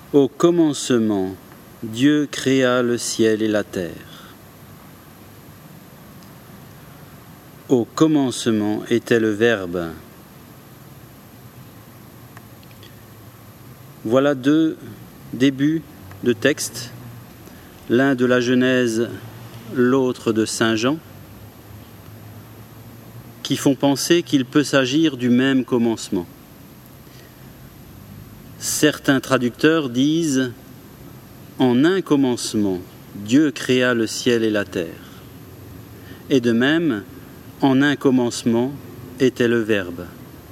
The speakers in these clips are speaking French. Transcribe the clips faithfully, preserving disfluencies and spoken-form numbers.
Au commencement, Dieu créa le ciel et la terre. Au commencement était le Verbe. Voilà deux débuts de texte, l'un de la Genèse, l'autre de Saint Jean, qui font penser qu'il peut s'agir du même commencement. Certains traducteurs disent « En un commencement, Dieu créa le ciel et la terre ». Et de même, « En un commencement était le Verbe ».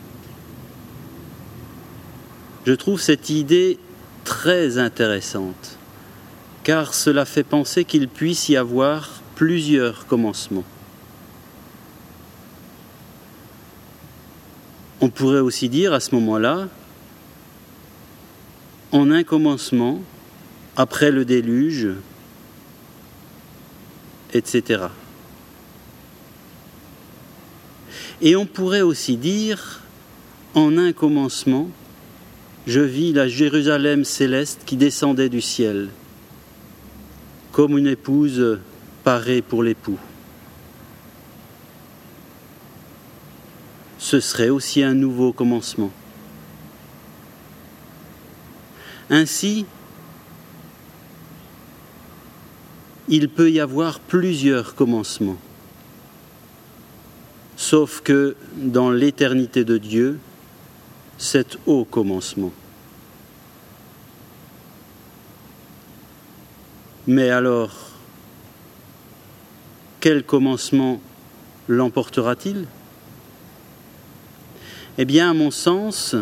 Je trouve cette idée très intéressante, car cela fait penser qu'il puisse y avoir plusieurs commencements. On pourrait aussi dire à ce moment-là, en un commencement, après le déluge, et cetera. Et on pourrait aussi dire, en un commencement, je vis la Jérusalem céleste qui descendait du ciel, comme une épouse parée pour l'époux. Ce serait aussi un nouveau commencement. Ainsi, il peut y avoir plusieurs commencements, sauf que dans l'éternité de Dieu, c'est au commencement. Mais alors, quel commencement l'emportera-t-il ? Eh bien, à mon sens,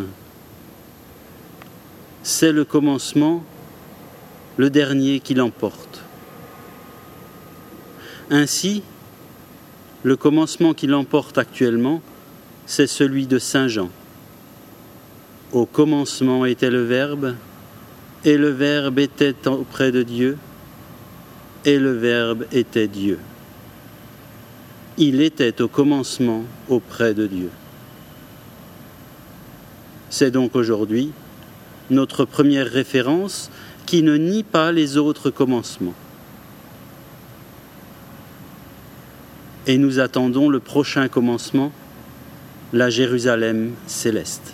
c'est le commencement, le dernier qui l'emporte. Ainsi, le commencement qui l'emporte actuellement, c'est celui de Saint Jean. Au commencement était le Verbe, et le Verbe était auprès de Dieu, et le Verbe était Dieu. Il était au commencement auprès de Dieu. C'est donc aujourd'hui notre première référence qui ne nie pas les autres commencements. Et nous attendons le prochain commencement, la Jérusalem céleste.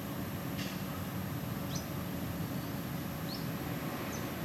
À quand viendra-t-elle ?